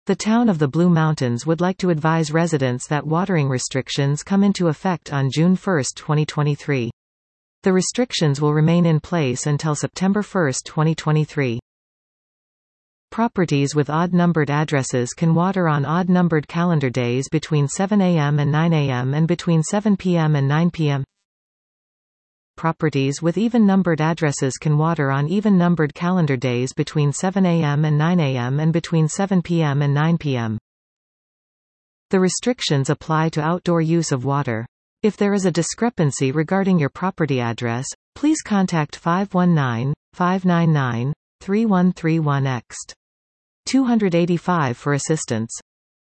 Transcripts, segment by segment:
The town of the Blue Mountains would like to advise residents that watering restrictions come into effect on June 1, 2023. The restrictions will remain in place until September 1, 2023. Properties with odd-numbered addresses can water on odd-numbered calendar days between 7 a.m. and 9 a.m. and between 7 p.m. and 9 p.m. Properties with even-numbered addresses can water on even-numbered calendar days between 7 a.m. and 9 a.m. and between 7 p.m. and 9 p.m. The restrictions apply to outdoor use of water. If there is a discrepancy regarding your property address, please contact 519-599-3131 285 for assistance.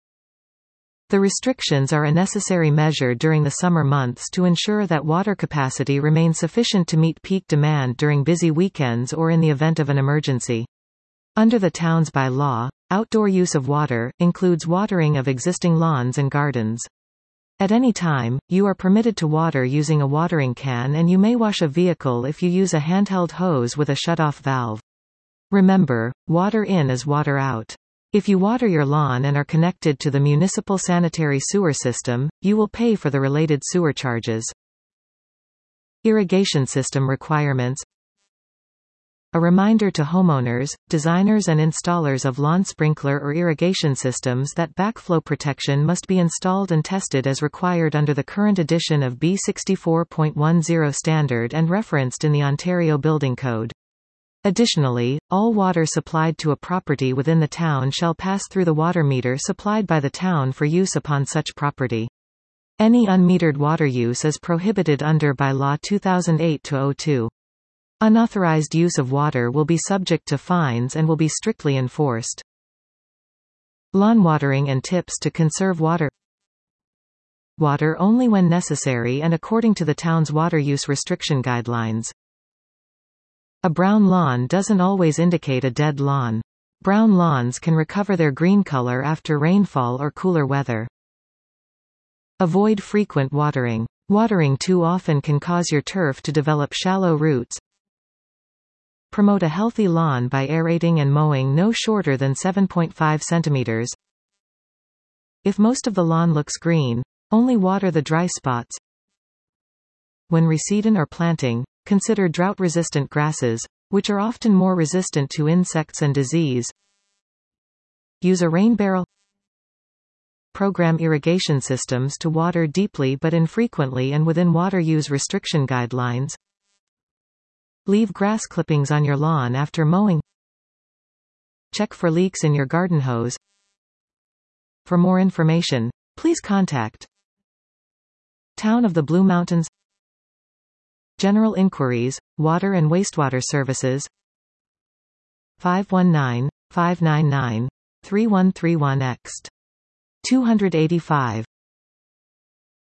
The restrictions are a necessary measure during the summer months to ensure that water capacity remains sufficient to meet peak demand during busy weekends or in the event of an emergency. Under the town's bylaw, outdoor use of water includes watering of existing lawns and gardens. At any time, you are permitted to water using a watering can, and you may wash a vehicle if you use a handheld hose with a shut-off valve. Remember, water in is water out. If you water your lawn and are connected to the municipal sanitary sewer system, you will pay for the related sewer charges. Irrigation system requirements. A reminder to homeowners, designers and installers of lawn sprinkler or irrigation systems that backflow protection must be installed and tested as required under the current edition of B64.10 standard and referenced in the Ontario Building Code. Additionally, all water supplied to a property within the town shall pass through the water meter supplied by the town for use upon such property. Any unmetered water use is prohibited under Bylaw 2008-02. Unauthorized use of water will be subject to fines and will be strictly enforced. Lawn watering and tips to conserve water. Water only when necessary and according to the town's water use restriction guidelines. A brown lawn doesn't always indicate a dead lawn. Brown lawns can recover their green color after rainfall or cooler weather. Avoid frequent watering. Watering too often can cause your turf to develop shallow roots. Promote a healthy lawn by aerating and mowing no shorter than 7.5 centimeters. If most of the lawn looks green, only water the dry spots. When reseeding or planting, consider drought-resistant grasses, which are often more resistant to insects and disease. Use a rain barrel. Program irrigation systems to water deeply but infrequently and within water use restriction guidelines. Leave grass clippings on your lawn after mowing. Check for leaks in your garden hose. For more information, please contact Town of the Blue Mountains. General inquiries, water and wastewater services. 519-599-3131 285.